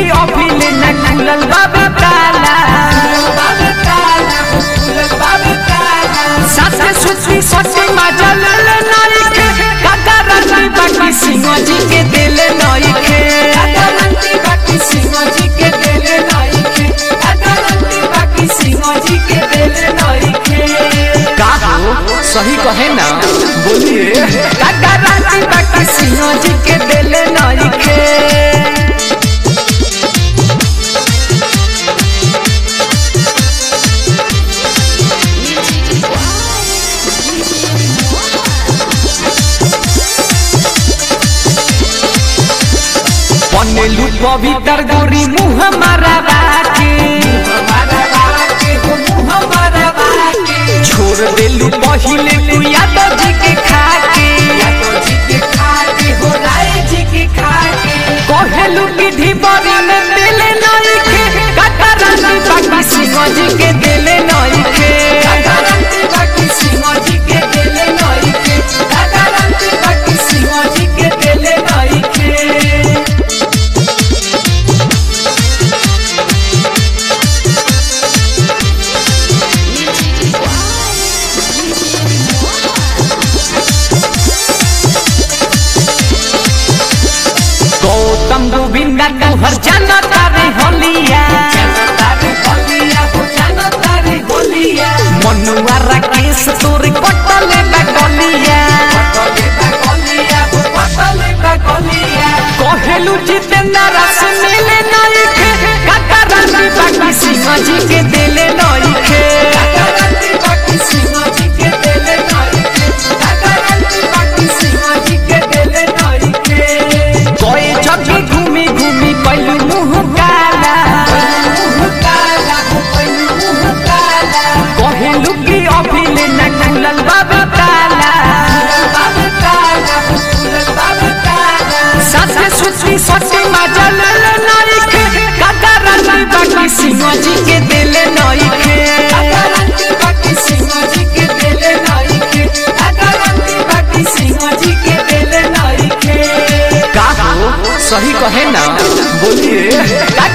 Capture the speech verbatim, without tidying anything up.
अभी ले न खुलल बाबे ताला साथे सुची सची मजल ले नाई के काका रंती बाकी सिंह जी के दिल नाई के काका रंती बाकी सिंह जी के दिल नाई के काका रंती बाकी सिंह जी के दिल नाई के का हो सही कहे ना बोलिए काका रंती बाकी सिंह जी के दिल नाई के पनेलू पवित्र गोरी मुँह मारा बाके छोड़ देलू पहिले तू यादव जी के खाके कहेलू विधि बड़ी में दिले नहीं के काका रानी बाकी सिंह जी के दिले नहीं के काका रानी बाकी सिंह जी के दिले नहीं के काका रानी बाकी सिंह जी के दिले नहीं के गौतम गोविंदा तोहर जनता रे होलिया मनुआ राकेश तोर कटले बगलिया कहेलू जितेंद्र से मिले नहीं के काका रानी बाकी सिंह जी के दिले नहीं के काका रानी बाकी सिंह जी के दिले नहीं के काका रानी बाकी सिंह जी के दिले नहीं के कोई जगह घूमी घूमी पहलू मुँह काला कहेलू की अभी ले न खुलल बाबे ताला साथे सुची सची मजल ले नाई के काका रानी बाकी सिंह जी के दिले नहीं के काका रानी बाकी सिंह जी के दिले नहीं के काका रानी बाकी सिंह जी के दिले नहीं के का हो सही कहे ना बोलिए